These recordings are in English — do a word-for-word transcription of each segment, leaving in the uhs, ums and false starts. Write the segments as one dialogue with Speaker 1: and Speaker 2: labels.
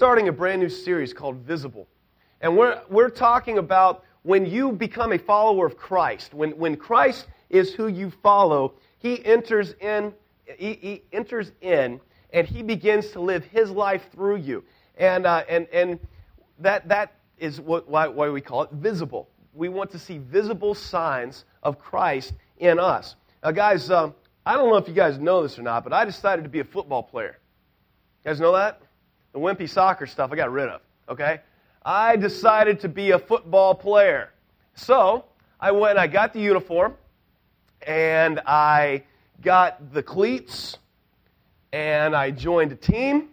Speaker 1: starting a brand new series called Visible. And we're, we're talking about when you become a follower of Christ, when, when Christ is who you follow, He enters in, he, he enters in, and He begins to live His life through you. And uh, and and that that is what why, why we call it visible. We want to see visible signs of Christ in us. Now, guys, uh, I don't know if you guys know this or not, but I decided to be a football player. You guys know that? The wimpy soccer stuff I got rid of, okay? I decided to be a football player. So, I went, I got the uniform, and I got the cleats, and I joined a team,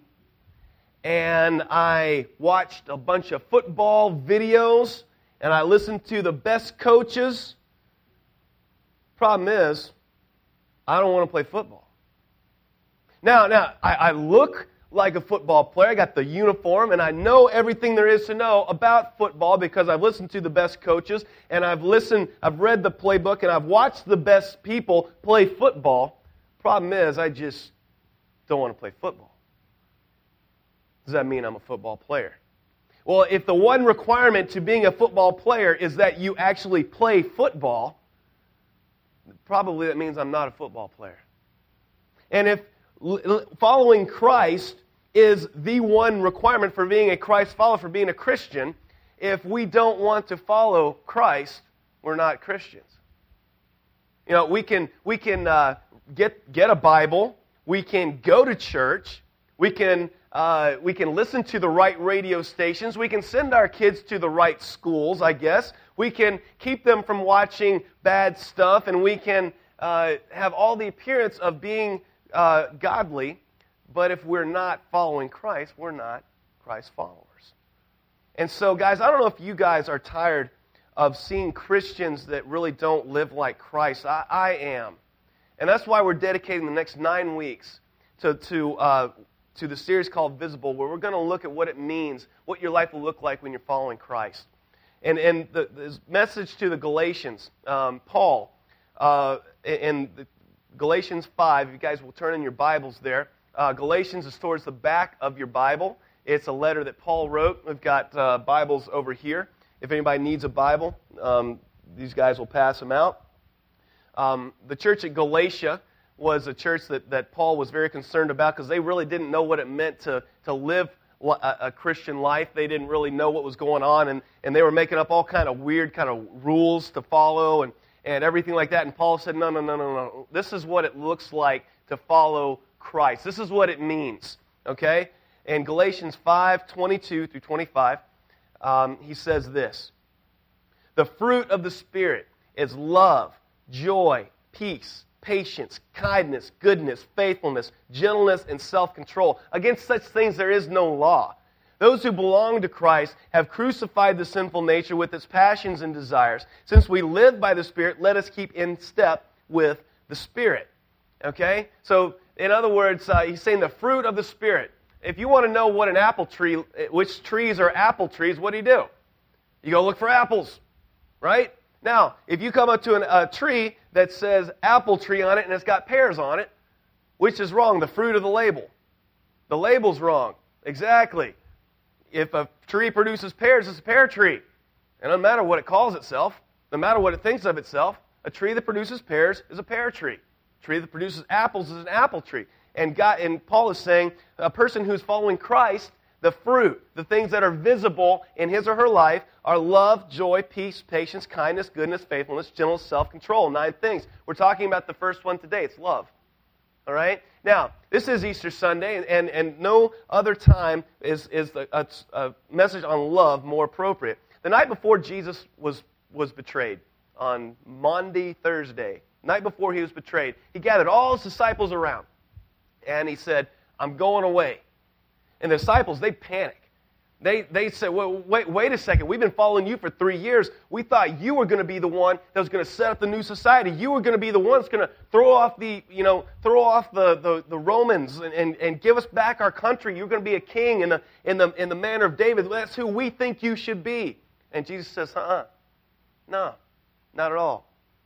Speaker 1: and I watched a bunch of football videos, and I listened to the best coaches. Problem is, I don't want to play football. Now, now I, I look like a football player. I got the uniform, and I know everything there is to know about football because I've listened to the best coaches, and I've listened, I've read the playbook, and I've watched the best people play football. Problem is, I just don't want to play football. Does that mean I'm a football player? Well, if the one requirement to being a football player is that you actually play football, probably that means I'm not a football player. And if following Christ is the one requirement for being a Christ follower, for being a Christian, if we don't want to follow Christ, we're not Christians. You know, we can we can uh, get get a Bible, we can go to church, we can uh, we can listen to the right radio stations, we can send our kids to the right schools, I guess. We can keep them from watching bad stuff, and we can uh, have all the appearance of being uh, godly, but if we're not following Christ, we're not Christ followers. And so, guys, I don't know if you guys are tired of seeing Christians that really don't live like Christ. I, I am. And that's why we're dedicating the next nine weeks to, to, uh, to the series called Visible, where we're going to look at what it means, what your life will look like when you're following Christ. And, and the, the message to the Galatians, um, Paul, uh, in the Galatians five, you guys will turn in your Bibles there. Uh, Galatians is towards the back of your Bible. It's a letter that Paul wrote. We've got uh, Bibles over here. If anybody needs a Bible, um, these guys will pass them out. Um, the church at Galatia was a church that, that Paul was very concerned about because they really didn't know what it meant to, to live a, a Christian life. They didn't really know what was going on, and, and they were making up all kind of weird kind of rules to follow and, and everything like that. And Paul said, no, no, no, no, no. This is what it looks like to follow Christ. This is what it means, okay? In Galatians five, twenty-two through twenty-five, um, he says this: the fruit of the Spirit is love, joy, peace, patience, kindness, goodness, faithfulness, gentleness, and self-control. Against such things there is no law. Those who belong to Christ have crucified the sinful nature with its passions and desires. Since we live by the Spirit, let us keep in step with the Spirit. Okay? So, in other words, uh, he's saying the fruit of the Spirit. If you want to know what an apple tree, which trees are apple trees, what do you do? You go look for apples, right? Now, if you come up to an, a tree that says apple tree on it and it's got pears on it, which is wrong? The fruit of the label. The label's wrong. Exactly. If a tree produces pears, it's a pear tree. It doesn't matter what it calls itself. No matter what it thinks of itself. A tree that produces pears is a pear tree. A tree that produces apples is an apple tree. And God, and Paul is saying a person who's following Christ, the fruit, the things that are visible in his or her life are love, joy, peace, patience, kindness, goodness, faithfulness, gentleness, self-control. Nine things. We're talking about the first one today. It's love. All right? Now, this is Easter Sunday, and, and no other time is, is a, a, a message on love more appropriate. The night before Jesus was, was betrayed, on Maundy Thursday, night before he was betrayed, he gathered all his disciples around, and he said, I'm going away. And the disciples, they panic. They they said, well, wait, wait a second. We've been following you for three years. We thought you were going to be the one that was going to set up the new society. You were going to be the one that's going to throw off the, you know, throw off the, the, the Romans and, and, and give us back our country. You're going to be a king in the in the in the manner of David. That's who we think you should be. And Jesus says, uh-uh. No, not at all.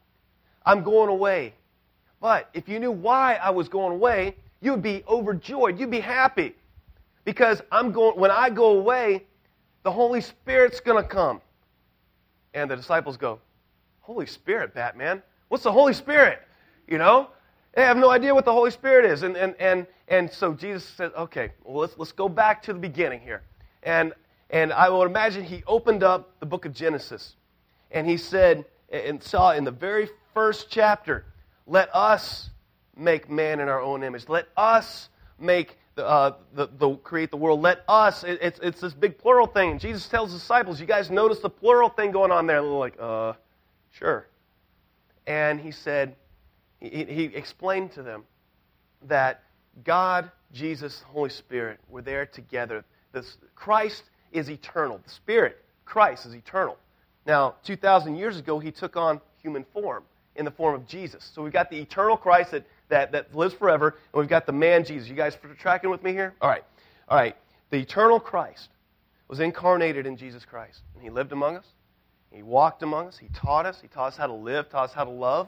Speaker 1: I'm going away. But if you knew why I was going away, you would be overjoyed. You'd be happy. Because I'm going, when I go away, the Holy Spirit's going to come. And the disciples go, Holy Spirit, Batman? What's the Holy Spirit? You know? They have no idea what the Holy Spirit is. And and and, and so Jesus said, okay, well, let's, let's go back to the beginning here. And, and I would imagine he opened up the book of Genesis. And he said, and saw in the very first chapter, let us make man in our own image. Let us make the, uh, the, the create the world. Let us. It, it's it's this big plural thing. And Jesus tells the disciples, you guys notice the plural thing going on there? And they're like, uh, sure. And he said, he, he explained to them that God, Jesus, Holy Spirit were there together. This Christ is eternal. The Spirit, Christ, is eternal. Now, two thousand years ago, he took on human form in the form of Jesus. So we've got the eternal Christ that, that, that lives forever, and we've got the man Jesus. You guys tracking with me here? All right. All right. The eternal Christ was incarnated in Jesus Christ. And he lived among us. He walked among us. He taught us. He taught us how to live, taught us how to love.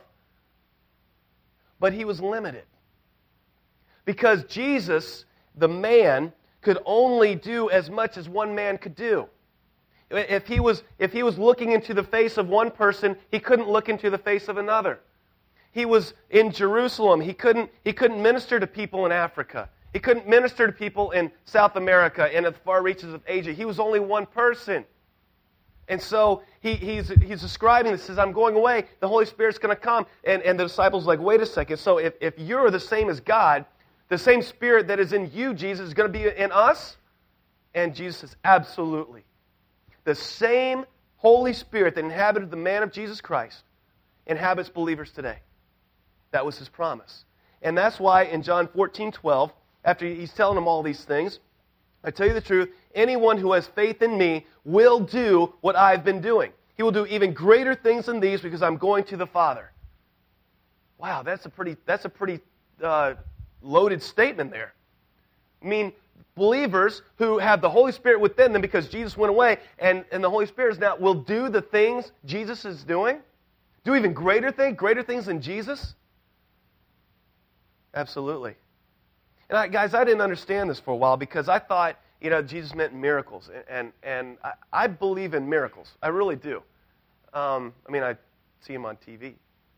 Speaker 1: But he was limited. Because Jesus, the man, could only do as much as one man could do. If he was if he was looking into the face of one person, he couldn't look into the face of another. He was in Jerusalem. He couldn't he couldn't minister to people in Africa. He couldn't minister to people in South America and at the far reaches of Asia. He was only one person. And so he, he's he's describing this. He says, I'm going away. The Holy Spirit's going to come. And, and the disciples are like, wait a second. So if, if you're the same as God, the same Spirit that is in you, Jesus, is going to be in us? And Jesus says, absolutely. The same Holy Spirit that inhabited the man of Jesus Christ inhabits believers today. That was his promise. And that's why in John fourteen twelve, after he's telling them all these things, I tell you the truth, anyone who has faith in me will do what I've been doing. He will do even greater things than these because I'm going to the Father. Wow, that's a pretty that's a pretty uh, loaded statement there. I mean, believers who have the Holy Spirit within them because Jesus went away and, and the Holy Spirit is now will do the things Jesus is doing? Do even greater things, greater things than Jesus? Absolutely. And I, guys, I didn't understand this for a while because I thought, you know, Jesus meant miracles. And, and I, I believe in miracles. I really do. Um, I mean, I see them on T V.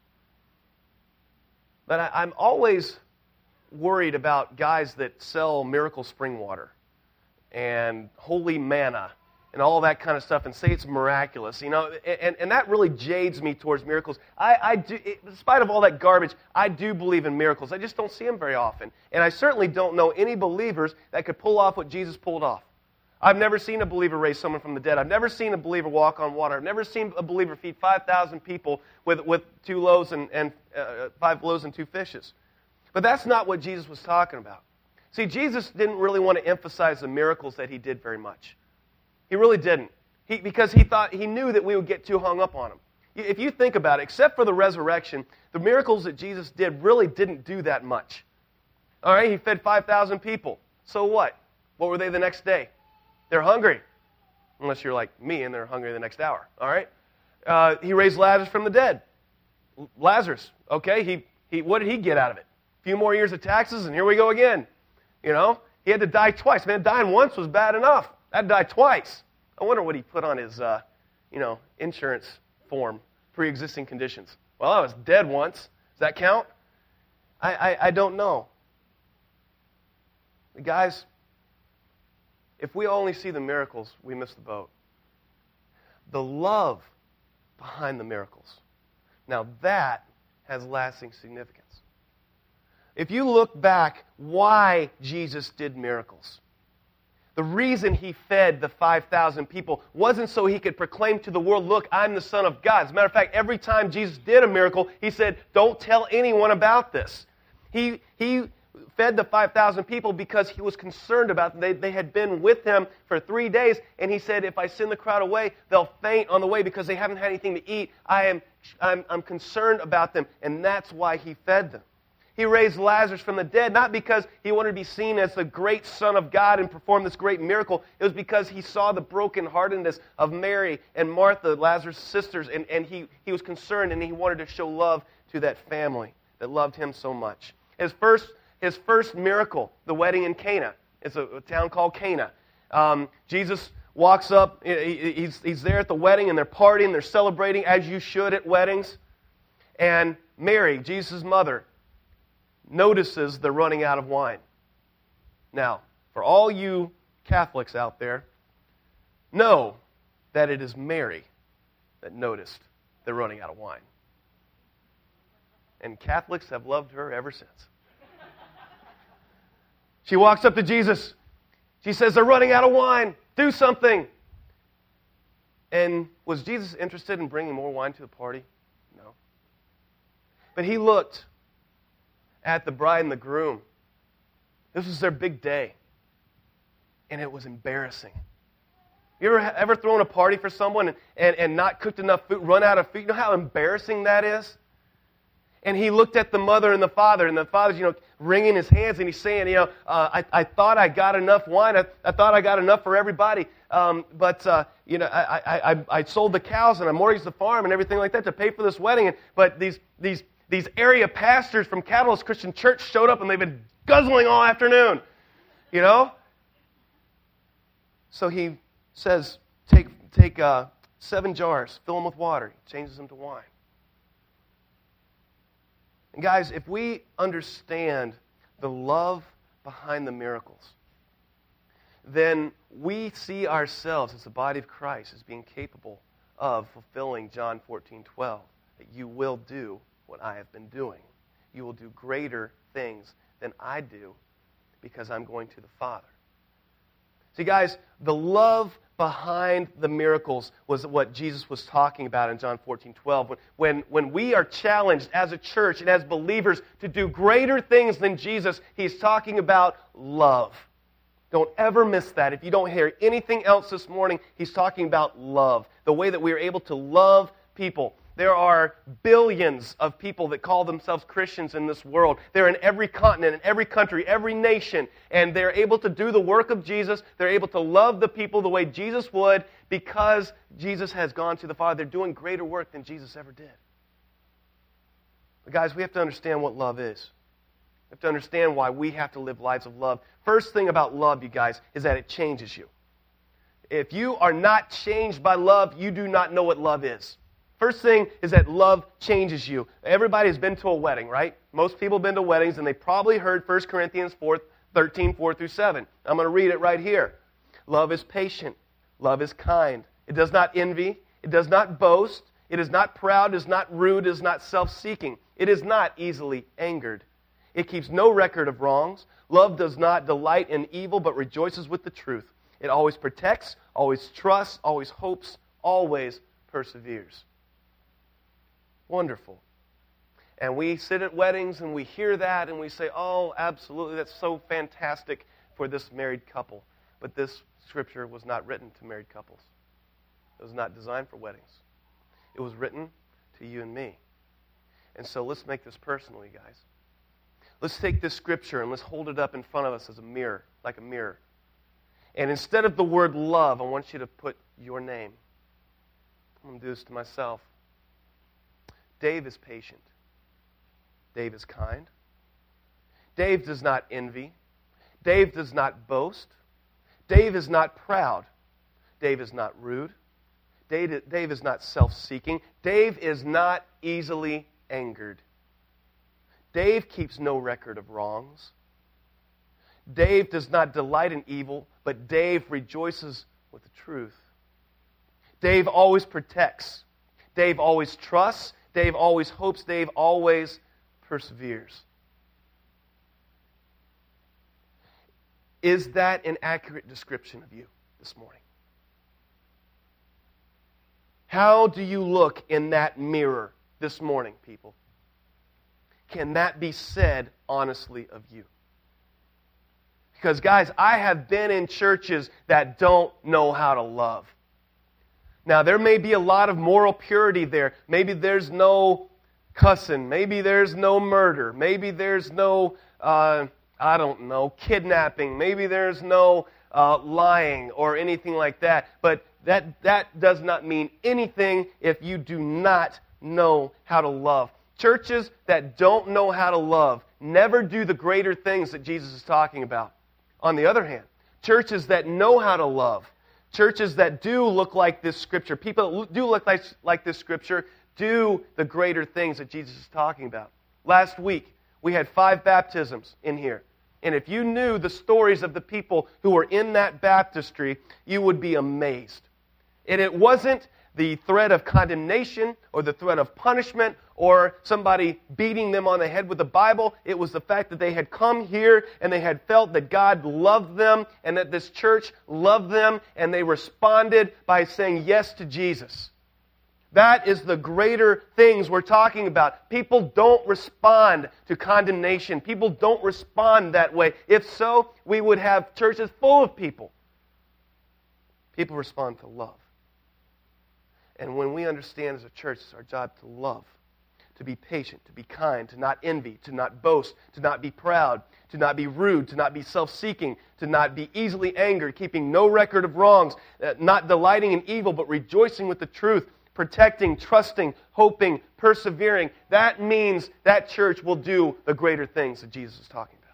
Speaker 1: But I, I'm always worried about guys that sell miracle spring water and holy manna and all that kind of stuff and say it's miraculous, you know, and, and that really jades me towards miracles. I, I do, in spite of all that garbage, I do believe in miracles. I just don't see them very often. And I certainly don't know any believers that could pull off what Jesus pulled off. I've never seen a believer raise someone from the dead. I've never seen a believer walk on water. I've never seen a believer feed five thousand people with, with two loaves and, and uh, five loaves and two fishes. But that's not what Jesus was talking about. See, Jesus didn't really want to emphasize the miracles that he did very much. He really didn't. He, because he thought he knew that we would get too hung up on him. If you think about it, except for the resurrection, the miracles that Jesus did really didn't do that much. All right, he fed five thousand people. So what? What were they the next day? They're hungry. Unless you're like me and they're hungry the next hour. All right? Uh, he raised Lazarus from the dead. Lazarus, okay, he, he what did he get out of it? A few more years of taxes, and here we go again. You know, he had to die twice. Man, dying once was bad enough. I'd die twice. I wonder what he put on his, uh, you know, insurance form, pre-existing conditions. Well, I was dead once. Does that count? I, I, I don't know. Guys, if we only see the miracles, we miss the boat. The love behind the miracles. Now that has lasting significance. If you look back why Jesus did miracles, the reason he fed the five thousand people wasn't so he could proclaim to the world, look, I'm the Son of God. As a matter of fact, every time Jesus did a miracle, he said, don't tell anyone about this. He, he fed the five thousand people because he was concerned about them. They, they had been with him for three days, and he said, if I send the crowd away, they'll faint on the way because they haven't had anything to eat. I am, I'm, I'm concerned about them, and that's why he fed them. He raised Lazarus from the dead, not because he wanted to be seen as the great Son of God and perform this great miracle. It was because he saw the brokenheartedness of Mary and Martha, Lazarus' sisters, and, and he, he was concerned and he wanted to show love to that family that loved him so much. His first, his first miracle, the wedding in Cana, It's a, a town called Cana. Um, Jesus walks up. He, he's, he's there at the wedding, and they're partying. They're celebrating, as you should at weddings. And Mary, Jesus' mother, notices they're running out of wine. Now, for all you Catholics out there, know that it is Mary that noticed they're running out of wine. And Catholics have loved her ever since. She walks up to Jesus. She says, they're running out of wine. Do something. And was Jesus interested in bringing more wine to the party? No. But he looked at the bride and the groom. This was their big day. And it was embarrassing. You ever ever thrown a party for someone and, and, and not cooked enough food, run out of food? You know how embarrassing that is? And he looked at the mother and the father, and the father's, you know, wringing his hands, and he's saying, you know, uh, I, I thought I got enough wine. I, I thought I got enough for everybody. Um, but, uh, you know, I, I, I, I sold the cows, and I mortgaged the farm and everything like that to pay for this wedding. And, but these, these, these area pastors from Catalyst Christian Church showed up, and they've been guzzling all afternoon, you know? So he says, take, take uh, seven jars, fill them with water. He changes them to wine. And guys, if we understand the love behind the miracles, then we see ourselves as the body of Christ as being capable of fulfilling John fourteen twelve, that you will do what I have been doing. You will do greater things than I do because I'm going to the Father. See, guys, the love behind the miracles was what Jesus was talking about in John fourteen twelve. When, when we are challenged as a church and as believers to do greater things than Jesus, he's talking about love. Don't ever miss that. If you don't hear anything else this morning, he's talking about love. The way that we are able to love people. There are billions of people that call themselves Christians in this world. They're in every continent, in every country, every nation. And they're able to do the work of Jesus. They're able to love the people the way Jesus would because Jesus has gone to the Father. They're doing greater work than Jesus ever did. But guys, we have to understand what love is. We have to understand why we have to live lives of love. First thing about love, you guys, is that it changes you. If you are not changed by love, you do not know what love is. First thing is that love changes you. Everybody has been to a wedding, right? Most people have been to weddings, and they probably heard First Corinthians thirteen, four through seven. I'm going to read it right here. Love is patient. Love is kind. It does not envy. It does not boast. It is not proud. It is not rude. It is not self-seeking. It is not easily angered. It keeps no record of wrongs. Love does not delight in evil, but rejoices with the truth. It always protects, always trusts, always hopes, always perseveres. Wonderful. And we sit at weddings and we hear that and we say, oh, absolutely, that's so fantastic for this married couple. But this scripture was not written to married couples. It was not designed for weddings. It was written to you and me. And so let's make this personal, you guys. Let's take this scripture and let's hold it up in front of us as a mirror, like a mirror. And instead of the word love, I want you to put your name. I'm going to do this to myself. Dave is patient. Dave is kind. Dave does not envy. Dave does not boast. Dave is not proud. Dave is not rude. Dave, Dave is not self-seeking. Dave is not easily angered. Dave keeps no record of wrongs. Dave does not delight in evil, but Dave rejoices with the truth. Dave always protects. Dave always trusts. Dave always hopes. Dave always perseveres. Is that an accurate description of you this morning? How do you look in that mirror this morning, people? Can that be said honestly of you? Because, guys, I have been in churches that don't know how to love. Now, there may be a lot of moral purity there. Maybe there's no cussing. Maybe there's no murder. Maybe there's no, uh, I don't know, kidnapping. Maybe there's no uh, lying or anything like that. But that, that does not mean anything if you do not know how to love. Churches that don't know how to love never do the greater things that Jesus is talking about. On the other hand, churches that know how to love, churches that do look like this Scripture, people that do look like, like this Scripture, do the greater things that Jesus is talking about. Last week, we had five baptisms in here. And if you knew the stories of the people who were in that baptistry, you would be amazed. And it wasn't the threat of condemnation or the threat of punishment or somebody beating them on the head with the Bible. It was the fact that they had come here and they had felt that God loved them and that this church loved them, and they responded by saying yes to Jesus. That is the greater things we're talking about. People don't respond to condemnation. People don't respond that way. If so, we would have churches full of people. People respond to love. And when we understand as a church, it's our job to love, to be patient, to be kind, to not envy, to not boast, to not be proud, to not be rude, to not be self-seeking, to not be easily angered, keeping no record of wrongs, uh, not delighting in evil, but rejoicing with the truth, protecting, trusting, hoping, persevering. That means that church will do the greater things that Jesus is talking about.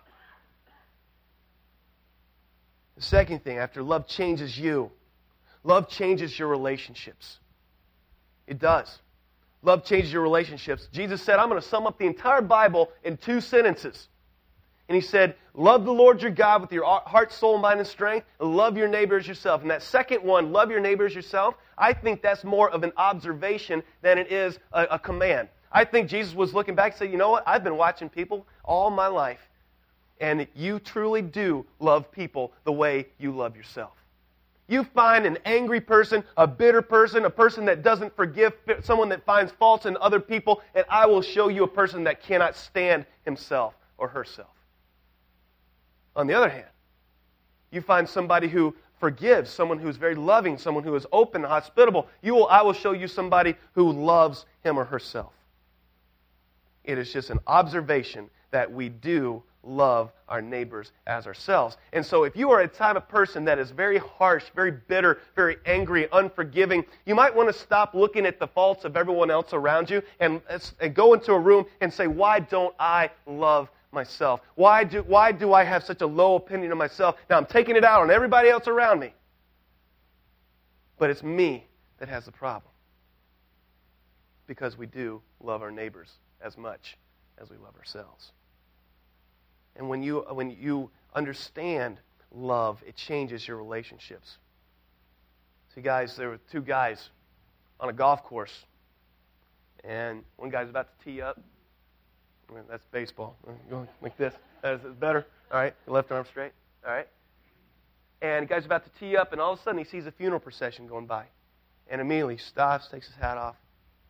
Speaker 1: The second thing, after love changes you, love changes your relationships. It does. Love changes your relationships. Jesus said, I'm going to sum up the entire Bible in two sentences. And He said, love the Lord your God with your heart, soul, mind, and strength, and love your neighbor as yourself. And that second one, love your neighbor as yourself, I think that's more of an observation than it is a, a command. I think Jesus was looking back and said, you know what, I've been watching people all my life, and you truly do love people the way you love yourself. You find an angry person, a bitter person, a person that doesn't forgive, someone that finds faults in other people, and I will show you a person that cannot stand himself or herself. On the other hand, you find somebody who forgives, someone who's very loving, someone who is open and hospitable. You will, I will show you somebody who loves him or herself. It is just an observation that we do love our neighbors as ourselves. And so if you are a type of person that is very harsh, very bitter, very angry, unforgiving, you might want to stop looking at the faults of everyone else around you and, and go into a room and say, why don't I love myself? Why do, why do I have such a low opinion of myself? Now I'm taking it out on everybody else around me. But it's me that has the problem. Because we do love our neighbors as much as we love ourselves. And when you when you understand love, it changes your relationships. See, guys, there were two guys on a golf course, and one guy's about to tee up. I mean, that's baseball. Going like this. That is better. All right, your left arm straight. All right. And the guy's about to tee up, and all of a sudden he sees a funeral procession going by. And immediately he stops, takes his hat off,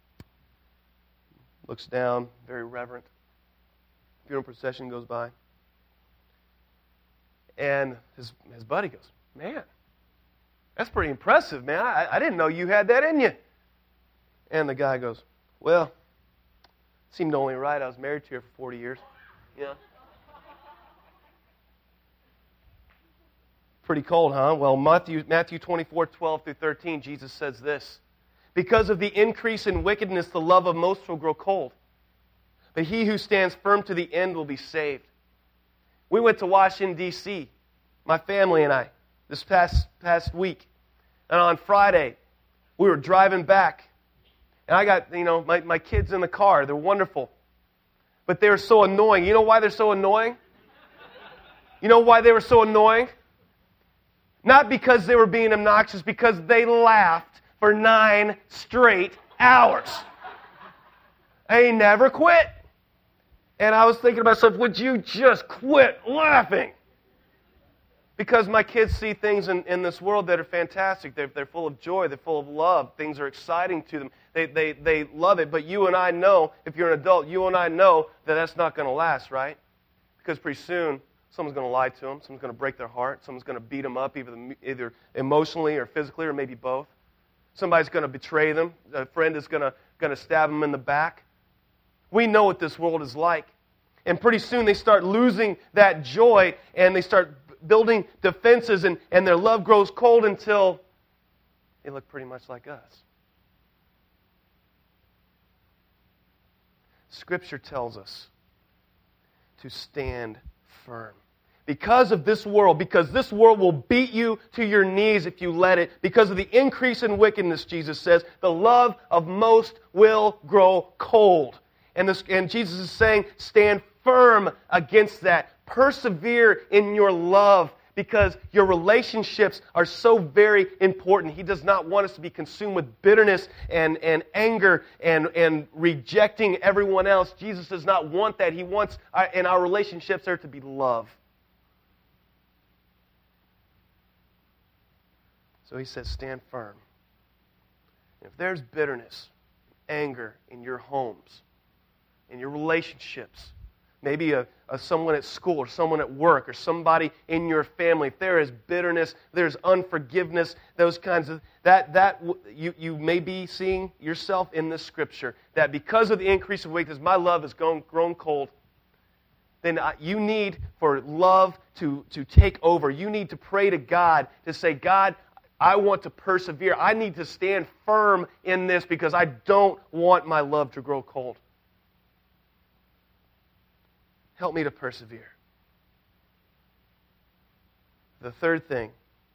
Speaker 1: looks down, very reverent. Funeral procession goes by. And his his buddy goes, man, that's pretty impressive, man. I, I didn't know you had that in you. And the guy goes, well, seemed only right. I was married to her for forty years. Yeah. Pretty cold, huh? Well, Matthew, Matthew twenty-four, twelve through thirteen, Jesus says this. Because of the increase in wickedness, the love of most will grow cold. But he who stands firm to the end will be saved. We went to Washington, D C, my family and I, this past past week. And on Friday, we were driving back. And I got, you know, my, my kids in the car. They're wonderful. But they were so annoying. You know why they're so annoying? You know why they were so annoying? Not because they were being obnoxious, because they laughed for nine straight hours. They never quit. And I was thinking to myself, would you just quit laughing? Because my kids see things in, in this world that are fantastic. They're, they're full of joy. They're full of love. Things are exciting to them. They, they, they love it. But you and I know, if you're an adult, you and I know that that's not going to last, right? Because pretty soon, someone's going to lie to them. Someone's going to break their heart. Someone's going to beat them up, either, either emotionally or physically or maybe both. Somebody's going to betray them. A friend is going to, going to stab them in the back. We know what this world is like. And pretty soon they start losing that joy and they start building defenses and, and their love grows cold until they look pretty much like us. Scripture tells us to stand firm. because of this world, because this world will beat you to your knees if you let it, because of the increase in wickedness, Jesus says, the love of most will grow cold. And, this, and Jesus is saying, stand firm against that. Persevere in your love, because your relationships are so very important. He does not want us to be consumed with bitterness and, and anger and, and rejecting everyone else. Jesus does not want that. He wants our, in our relationships there to be love. So he says, stand firm. If there's bitterness, anger in your homes, in your relationships, maybe a, a someone at school or someone at work or somebody in your family, if there is bitterness, there's unforgiveness, those kinds of, that, that you, you may be seeing yourself in this scripture, that because of the increase of weakness, my love has grown, grown cold, then you need for love to, to take over. You need to pray to God to say, God, I want to persevere. I need to stand firm in this because I don't want my love to grow cold. Help me to persevere. The third thing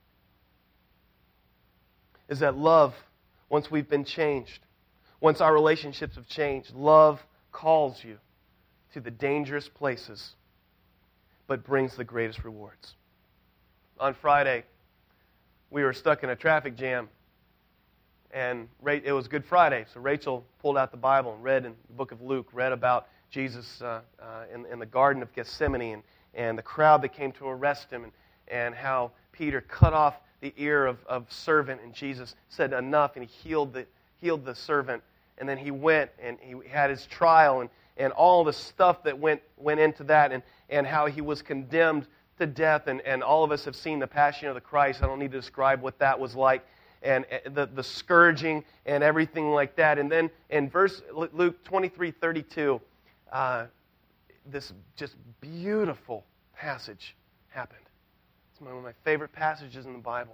Speaker 1: is that love, once we've been changed, once our relationships have changed, love calls you to the dangerous places, but brings the greatest rewards. On Friday, we were stuck in a traffic jam, and it was Good Friday, so Rachel pulled out the Bible and read in the book of Luke, read about Jesus uh, uh, in, in the Garden of Gethsemane and, and the crowd that came to arrest him, and, and how Peter cut off the ear of, of servant, and Jesus said enough, and he healed the, healed the servant. And then he went and he had his trial and, and all the stuff that went, went into that, and, and how he was condemned to death. And, and all of us have seen the Passion of the Christ. I don't need to describe what that was like. And the, the scourging and everything like that. And then in verse Luke twenty-three thirty-two, uh, this just beautiful passage happened. It's one of my favorite passages in the Bible.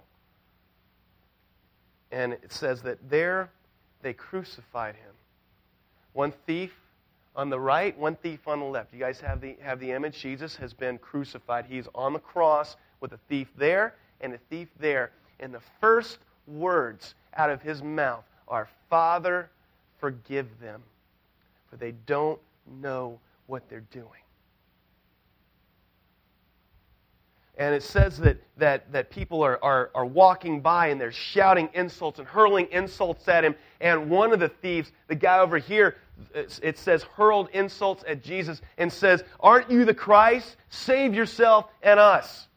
Speaker 1: And it says that there they crucified him. One thief on the right, one thief on the left. You guys have the have the image? Jesus has been crucified. He's on the cross with a thief there and a thief there. And the first words out of his mouth are, Father, forgive them, for they don't know what they're doing. And it says that that, that people are, are, are walking by and they're shouting insults and hurling insults at him. And one of the thieves, the guy over here, it says hurled insults at Jesus and says, aren't you the Christ? Save yourself and us.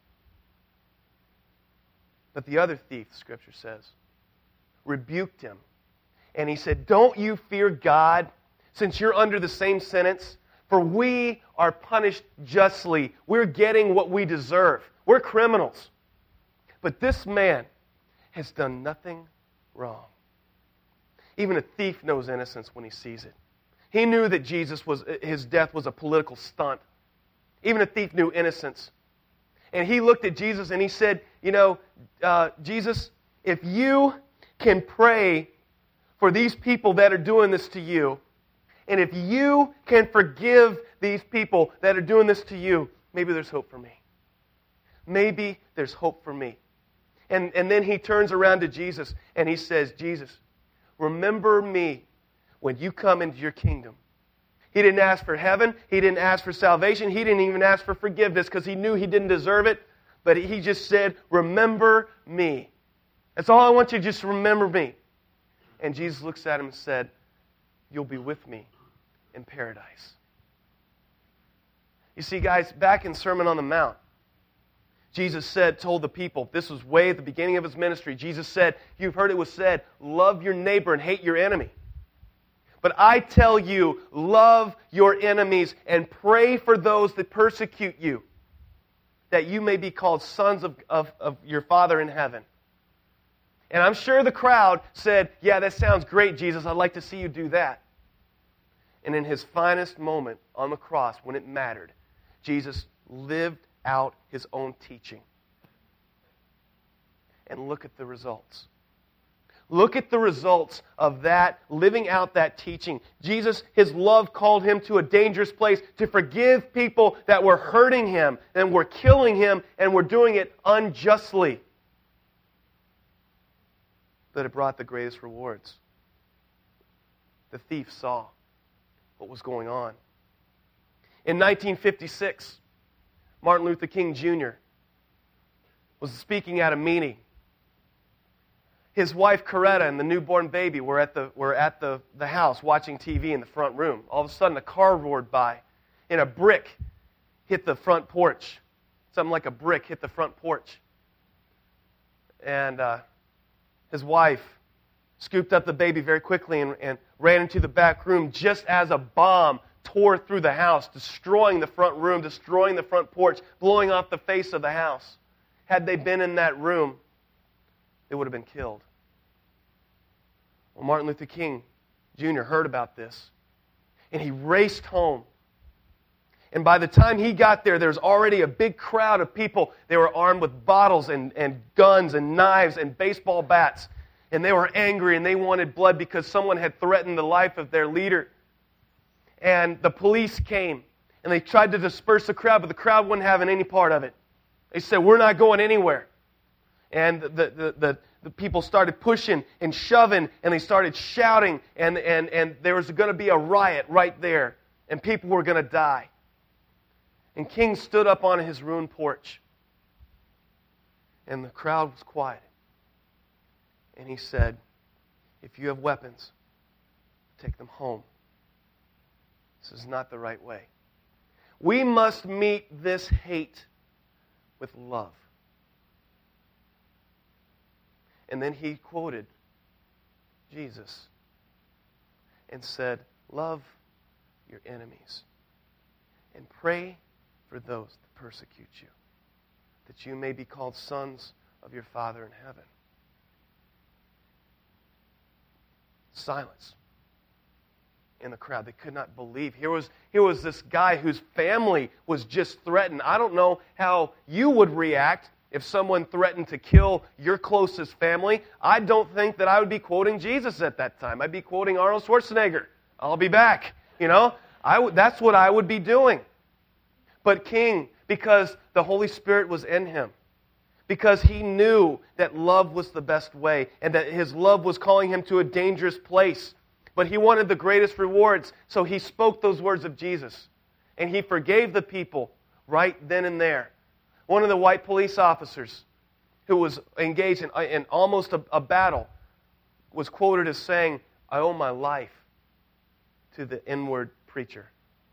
Speaker 1: But the other thief, Scripture says, rebuked him. And he said, don't you fear God, since you're under the same sentence? For we are punished justly. We're getting what we deserve. We're criminals. But this man has done nothing wrong. Even a thief knows innocence when he sees it. He knew that Jesus was, his death was a political stunt. Even a thief knew innocence. And he looked at Jesus and he said, you know, uh, Jesus, if you can pray for these people that are doing this to you, and if you can forgive these people that are doing this to you, maybe there's hope for me. Maybe there's hope for me. And, and then he turns around to Jesus and he says, Jesus, remember me when you come into your kingdom. He didn't ask for heaven. He didn't ask for salvation. He didn't even ask for forgiveness because he knew he didn't deserve it. But he just said, remember me. That's all I want you to just remember me. And Jesus looks at him and said, you'll be with me in paradise. You see, guys, back in Sermon on the Mount, Jesus said, told the people, this was way at the beginning of his ministry, Jesus said, you've heard it was said, love your neighbor and hate your enemy. But I tell you, love your enemies and pray for those that persecute you, that you may be called sons of, of, of your Father in heaven. And I'm sure the crowd said, yeah, that sounds great, Jesus. I'd like to see you do that. And in his finest moment on the cross, when it mattered, Jesus lived out his own teaching. And look at the results. Look at the results of that, living out that teaching. Jesus, his love called him to a dangerous place to forgive people that were hurting him and were killing him and were doing it unjustly. But it brought the greatest rewards. The thief saw what was going on. In nineteen fifty-six, Martin Luther King Junior was speaking at a meeting. His wife, Coretta, and the newborn baby were at the were at the, the house watching T V in the front room. All of a sudden, a car roared by, and a brick hit the front porch. Something like a brick hit the front porch. And uh, his wife scooped up the baby very quickly and, and ran into the back room just as a bomb tore through the house, destroying the front room, destroying the front porch, blowing off the face of the house. Had they been in that room, they would have been killed. Well, Martin Luther King Junior heard about this, and he raced home. And by the time he got there, there's already a big crowd of people. They were armed with bottles and, and guns and knives and baseball bats. And they were angry and they wanted blood because someone had threatened the life of their leader. And the police came, and they tried to disperse the crowd, but the crowd wasn't having any part of it. They said, we're not going anywhere. And the, the, the, the people started pushing and shoving, and they started shouting, and, and, and there was going to be a riot right there, and people were going to die. And King stood up on his ruined porch, and the crowd was quiet. And he said, if you have weapons, take them home. This is not the right way. We must meet this hate with love. And then he quoted Jesus and said, love your enemies and pray for those that persecute you, that you may be called sons of your Father in heaven. Silence in the crowd. They could not believe. Here was, here was this guy whose family was just threatened. I don't know how you would react if someone threatened to kill your closest family. I don't think that I would be quoting Jesus at that time. I'd be quoting Arnold Schwarzenegger. I'll be back. You know, I w- that's what I would be doing. But King, because the Holy Spirit was in him, because he knew that love was the best way and that his love was calling him to a dangerous place, but he wanted the greatest rewards, so he spoke those words of Jesus. And he forgave the people right then and there. One of the white police officers who was engaged in, in almost a, a battle was quoted as saying, I owe my life to the inward preacher.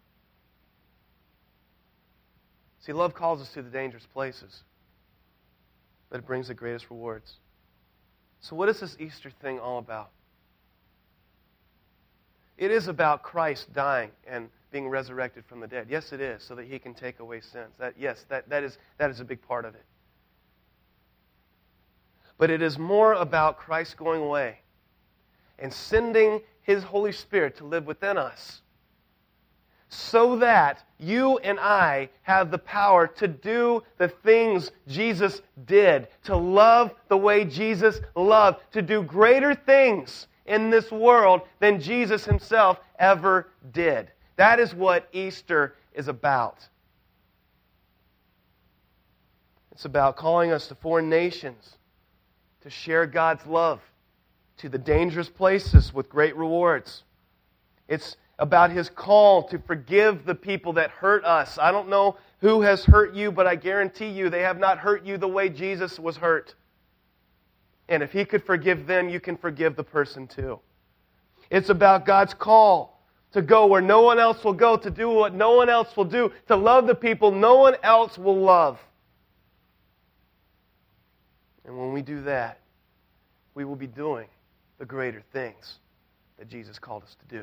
Speaker 1: See, love calls us to the dangerous places, but it brings the greatest rewards. So what is this Easter thing all about? It is about Christ dying and being resurrected from the dead. Yes, it is, so that he can take away sins. That, yes, that, that, is, that is a big part of it. But it is more about Christ going away and sending his Holy Spirit to live within us so that you and I have the power to do the things Jesus did, to love the way Jesus loved, to do greater things in this world than Jesus himself ever did. That is what Easter is about. It's about calling us to foreign nations to share God's love to the dangerous places with great rewards. It's about his call to forgive the people that hurt us. I don't know who has hurt you, but I guarantee you they have not hurt you the way Jesus was hurt. And if he could forgive them, you can forgive the person too. It's about God's call to go where no one else will go, to do what no one else will do, to love the people no one else will love. And when we do that, we will be doing the greater things that Jesus called us to do.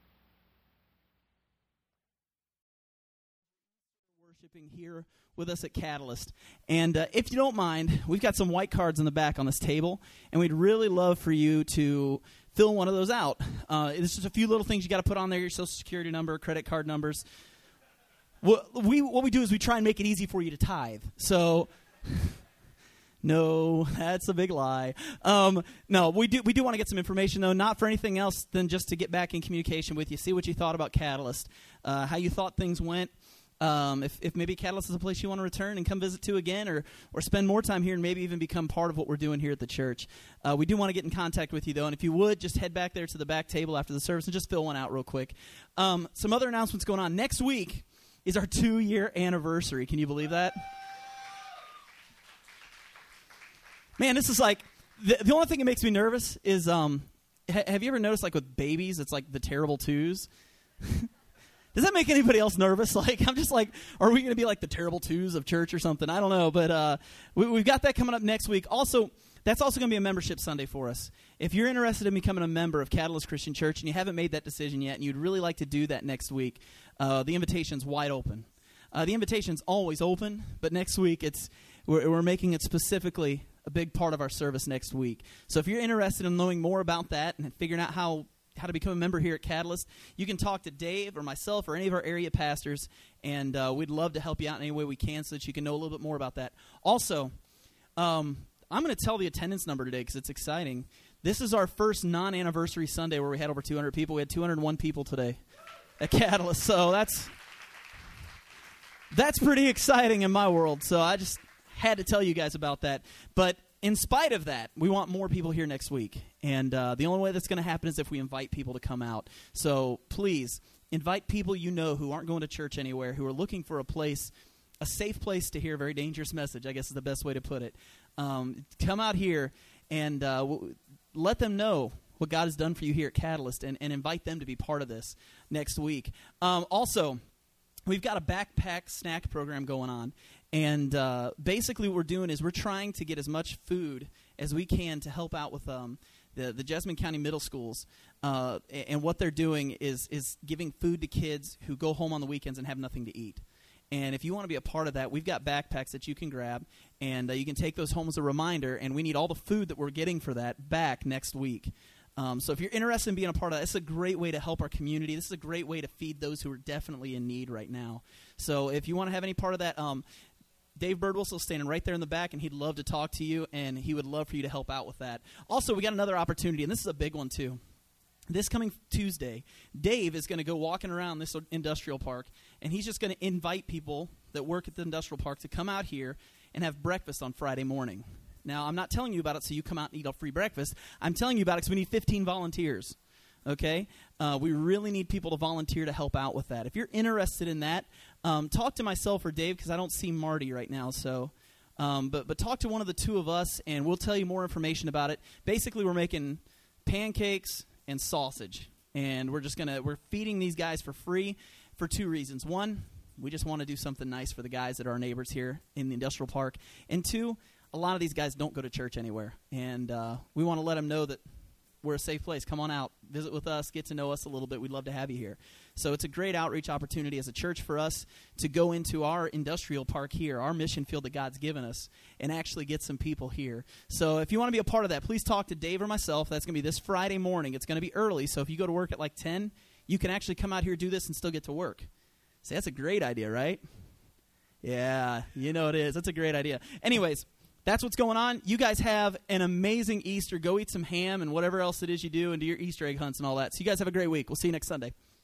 Speaker 2: Worshiping here with us at Catalyst. And uh, if you don't mind, we've got some white cards in the back on this table, and we'd really love for you to fill one of those out. Uh, it's just a few little things you got to put on there, your social security number, credit card numbers. What we, what we do is we try and make it easy for you to tithe. So No, that's a big lie. Um, no, we do we do want to get some information, though, not for anything else than just to get back in communication with you, see what you thought about Catalyst, uh, how you thought things went. Um, if, if maybe Catalyst is a place you want to return and come visit to again, or or spend more time here and maybe even become part of what we're doing here at the church. Uh, we do want to get in contact with you, though, and if you would, just head back there to the back table after the service and just fill one out real quick. Um, some other announcements going on. Next week is our two-year anniversary. Can you believe that? Man, this is like, the, the only thing that makes me nervous is, um, ha- have you ever noticed, like, with babies, it's like the terrible twos? Does that make anybody else nervous? Like, I'm just like, are we going to be like the terrible twos of church or something? I don't know, but uh, we, we've got that coming up next week. Also, that's also going to be a membership Sunday for us. If you're interested in becoming a member of Catalyst Christian Church and you haven't made that decision yet and you'd really like to do that next week, uh, the invitation's wide open. Uh, the invitation's always open, but next week it's we're, we're making it specifically a big part of our service next week. So if you're interested in knowing more about that and figuring out how how to become a member here at Catalyst, you can talk to Dave or myself or any of our area pastors, and uh, we'd love to help you out in any way we can so that you can know a little bit more about that. Also, um, I'm going to tell the attendance number today because it's exciting. This is our first non-anniversary Sunday where we had over two hundred people. We had two hundred one people today at Catalyst, so that's that's pretty exciting in my world. So I just had to tell you guys about that. But in spite of that, we want more people here next week. And uh, the only way that's going to happen is if we invite people to come out. So please, invite people you know who aren't going to church anywhere, who are looking for a place, a safe place to hear a very dangerous message, I guess is the best way to put it. Um, come out here and uh, w- let them know what God has done for you here at Catalyst, and, and invite them to be part of this next week. Um, also, we've got a backpack snack program going on. And uh, basically what we're doing is we're trying to get as much food as we can to help out with um, the, the Jessamine County middle schools. Uh, and what they're doing is is giving food to kids who go home on the weekends and have nothing to eat. And if you want to be a part of that, we've got backpacks that you can grab, and uh, you can take those home as a reminder, and we need all the food that we're getting for that back next week. Um, so if you're interested in being a part of that, it's a great way to help our community. This is a great way to feed those who are definitely in need right now. So if you want to have any part of that, um, Dave Birdwhistle's standing right there in the back, and he'd love to talk to you, and he would love for you to help out with that. Also, we got another opportunity, and this is a big one too. This coming Tuesday, Dave is going to go walking around this industrial park, and he's just going to invite people that work at the industrial park to come out here and have breakfast on Friday morning. Now, I'm not telling you about it so you come out and eat a free breakfast. I'm telling you about it because we need fifteen volunteers. Okay? Uh, we really need people to volunteer to help out with that. If you're interested in that, um, talk to myself or Dave, because I don't see Marty right now. So, um, but but talk to one of the two of us, and we'll tell you more information about it. Basically, we're making pancakes and sausage, and we're just gonna we're feeding these guys for free for two reasons. One, we just want to do something nice for the guys that are our neighbors here in the industrial park, and two, a lot of these guys don't go to church anywhere, and uh, we want to let them know that we're a safe place. Come on out, visit with us, get to know us a little bit. We'd love to have you here. So it's a great outreach opportunity as a church for us to go into our industrial park here, our mission field that God's given us, and actually get some people here. So if you want to be a part of that, please talk to Dave or myself. That's going to be this Friday morning. It's going to be early, so if you go to work at like ten, you can actually come out here, do this, and still get to work. See, that's a great idea, right? Yeah, you know it is. That's a great idea. Anyways, that's what's going on. You guys have an amazing Easter. Go eat some ham and whatever else it is you do, and do your Easter egg hunts and all that. So you guys have a great week. We'll see you next Sunday.